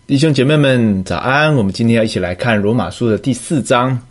弟兄姐妹们早安，我们今天要一起来看罗马书的第4章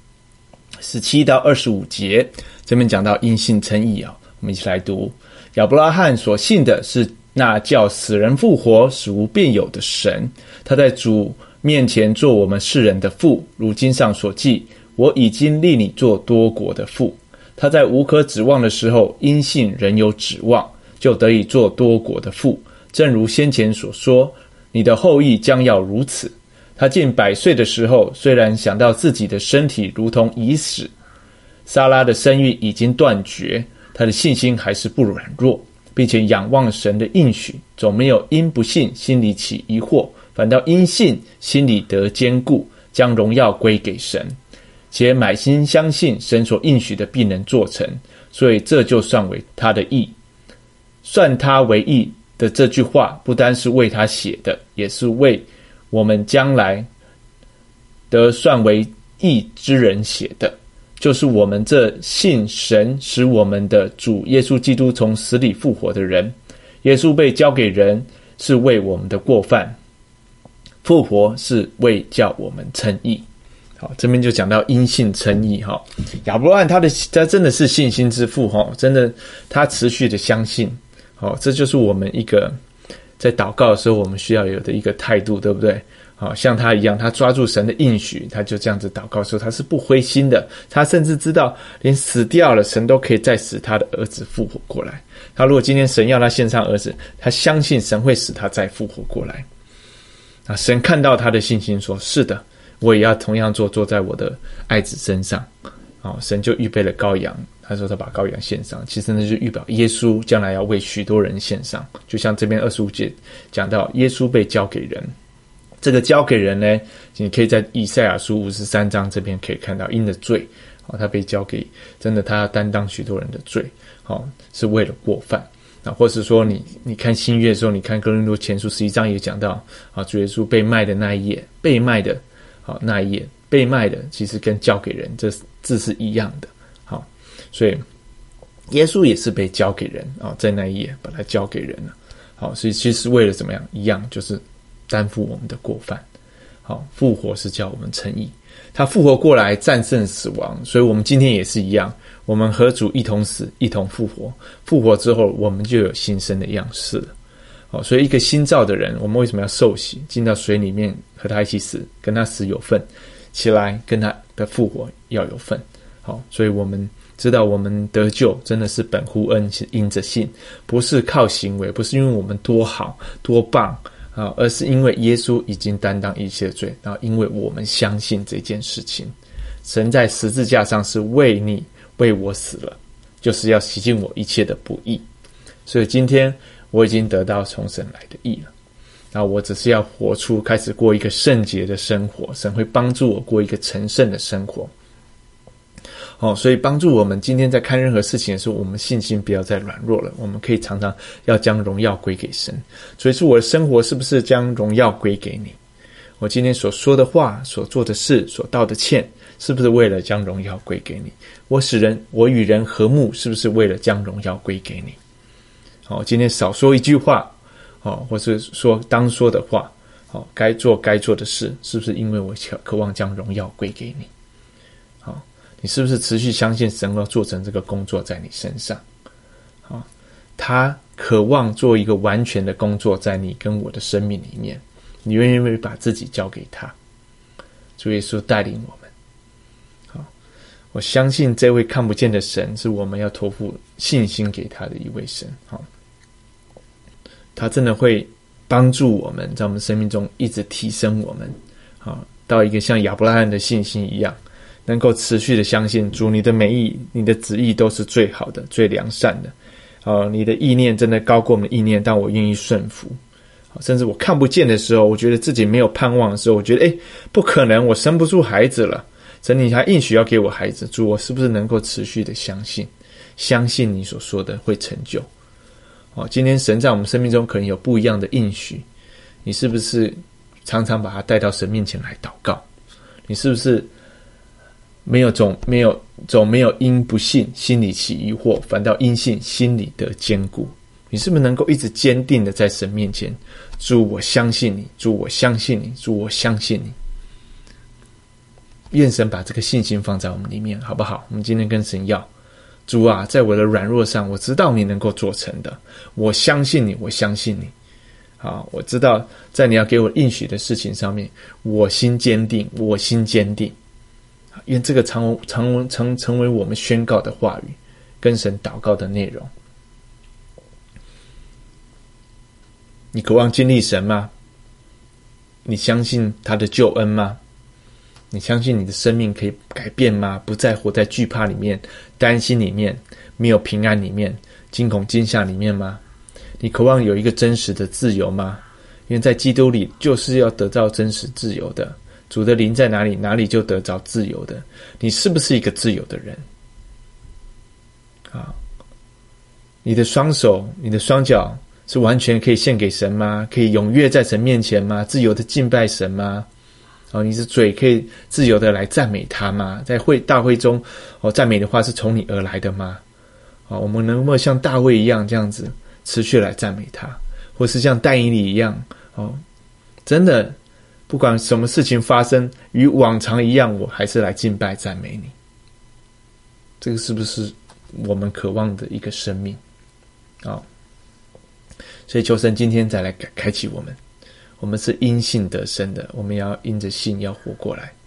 17到25节，这边讲到因信称义啊，我们一起来读。亚伯拉罕所信的是那叫死人复活使无变有的神，他在主面前做我们世人的父，如经上所记，我已经立你做多国的父。他在无可指望的时候，因信仍有指望，就得以做多国的父。正如先前所说，你的后裔将要如此。他近100岁的时候，虽然想到自己的身体如同已死，撒拉的生育已经断绝，他的信心还是不软弱，并且仰望神的应许，总没有因不信心里起疑惑，反倒因信心里得坚固，将荣耀归给神，且满心相信神所应许的必能做成，所以这就算为他的义。算他为义的这句话不单是为他写的，也是为我们将来得算为义之人写的，就是我们这信神使我们的主耶稣基督从死里复活的人。耶稣被交给人，是为我们的过犯，复活是为叫我们称义。好，这边就讲到因信称义。亚伯拉罕他真的是信心之父，真的他持续的相信。这就是我们一个在祷告的时候我们需要有的一个态度，对不对？像他一样，他抓住神的应许，他就这样子祷告说他是不灰心的。他甚至知道连死掉了，神都可以再使他的儿子复活过来。他如果今天神要他献上儿子，他相信神会使他再复活过来。神看到他的信心说，是的，我也要同样做在我的爱子身上。神就预备了羔羊，他说他把羔羊献上，其实那就预表耶稣将来要为许多人献上。就像这边25节讲到耶稣被交给人，这个交给人呢，你可以在以赛亚书53章这边可以看到，因的罪他被交给，真的他要担当许多人的罪，是为了过犯。或是说你看新约的时候，你看哥林多前书11章也讲到主耶稣被卖的那一页，被卖的那一页，被卖的其实跟交给人这字是一样的。所以耶稣也是被交给人在那一页把他交给人了。所以其实为了怎么样，一样就是担负我们的过犯。复活是叫我们称义，他复活过来战胜死亡，所以我们今天也是一样，我们和主一同死，一同复活。复活之后，我们就有新生的样式了。所以一个新造的人，我们为什么要受洗，进到水里面和他一起死，跟他死有份，起来跟他的复活要有份。所以我们知道我们得救真的是本乎恩，是因着信，不是靠行为，不是因为我们多好多棒而是因为耶稣已经担当一切罪，然后因为我们相信这件事情，神在十字架上是为你为我死了，就是要洗净我一切的不义。所以今天我已经得到从神来的义了，然后我只是要活出开始过一个圣洁的生活，神会帮助我过一个成圣的生活。所以帮助我们今天在看任何事情的时候，我们信心不要再软弱了，我们可以常常要将荣耀归给神。所以说我的生活是不是将荣耀归给你？我今天所说的话，所做的事，所道的歉，是不是为了将荣耀归给你？我与人和睦，是不是为了将荣耀归给你？今天少说一句话或是说当说的话该做的事，是不是因为我渴望将荣耀归给你？你是不是持续相信神要做成这个工作在你身上？他渴望做一个完全的工作在你跟我的生命里面，你愿意把自己交给他？主耶稣带领我们。我相信这位看不见的神是我们要托付信心给他的一位神。他真的会帮助我们在我们生命中一直提升我们到一个像亚伯拉罕的信心一样，能够持续的相信主，你的美意，你的旨意都是最好的，最良善的。你的意念真的高过我们的意念，但我愿意顺服。甚至我看不见的时候，我觉得自己没有盼望的时候，我觉得不可能，我生不出孩子了，神你还应许要给我孩子，主，我是不是能够持续的相信你所说的会成就？今天神在我们生命中可能有不一样的应许，你是不是常常把它带到神面前来祷告？你是不是总没有因不信心里起疑惑，反倒因信心里得坚固， 你是不是能够一直坚定的在神面前，主我相信你，主我相信你，主我相信你。愿神把这个信心放在我们里面，好不好？我们今天跟神要，主啊，在我的软弱上，我知道你能够做成的，我相信你，我相信你。好，我知道在你要给我应许的事情上面，我心坚定，我心坚定。愿这个成为我们宣告的话语，跟神祷告的内容。你渴望经历神吗？你相信他的救恩吗？你相信你的生命可以改变吗？不再活在惧怕里面、担心里面、没有平安里面、惊恐惊吓里面吗？你渴望有一个真实的自由吗？因为在基督里就是要得到真实自由的，主的灵在哪里，哪里就得着自由的。你是不是一个自由的人？你的双手、你的双脚是完全可以献给神吗？可以踊跃在神面前吗？自由的敬拜神吗？你的嘴可以自由的来赞美他吗？在大会中，赞美的话是从你而来的吗？我们能不能像大卫一样这样子持续来赞美他，或是像但以理一样，真的不管什么事情发生，与往常一样，我还是来敬拜赞美你。这个是不是我们渴望的一个生命？所以求神今天再来开启我们。我们是因信得生的，我们要因着信要活过来。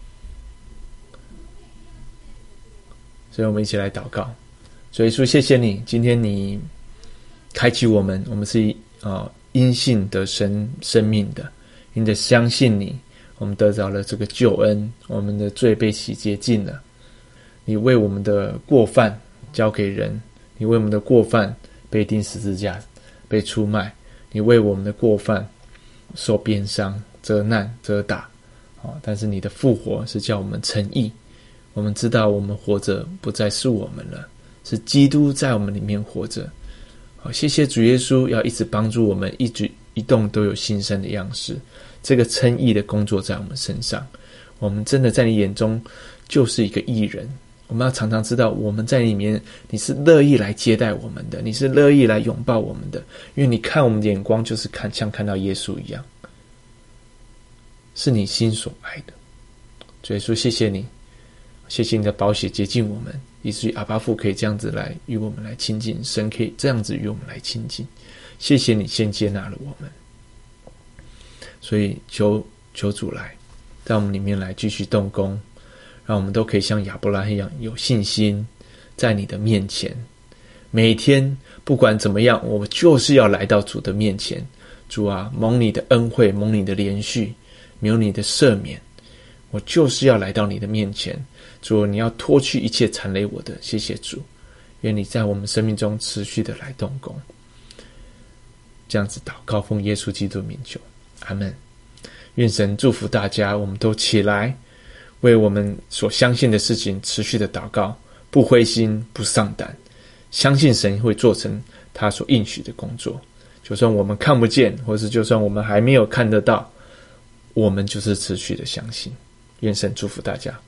所以我们一起来祷告。主耶稣，谢谢你，今天你开启我们是因信得生生命的，因着相信你，我们得着了这个救恩，我们的罪被洗洁净了。你为我们的过犯交给人，你为我们的过犯被钉十字架，被出卖，你为我们的过犯受鞭伤、责难、责打，但是你的复活是叫我们称义。我们知道我们活着不再是我们了，是基督在我们里面活着。谢谢主耶稣，要一直帮助我们一举一动都有新生的样式。这个称义的工作在我们身上，我们真的在你眼中就是一个义人。我们要常常知道我们在里面，你是乐意来接待我们的，你是乐意来拥抱我们的，因为你看我们的眼光就是像看到耶稣一样，是你心所爱的。主耶稣，谢谢你，谢谢你的宝血洁净我们，以至于阿爸父可以这样子来与我们来亲近，神可以这样子与我们来亲近。谢谢你先接纳了我们，所以求主来在我们里面来继续动工，让我们都可以像亚伯拉罕一样有信心，在你的面前，每天不管怎么样，我们就是要来到主的面前。主啊，蒙你的恩惠，蒙你的连续，蒙你的赦免，我就是要来到你的面前。主，你要脱去一切缠累我的，谢谢主，愿你在我们生命中持续的来动工。这样子祷告，奉耶稣基督名求，阿们。愿神祝福大家，我们都起来为我们所相信的事情持续的祷告，不灰心不丧胆，相信神会做成他所应许的工作。就算我们看不见，或是就算我们还没有看得到，我们就是持续的相信。愿神祝福大家。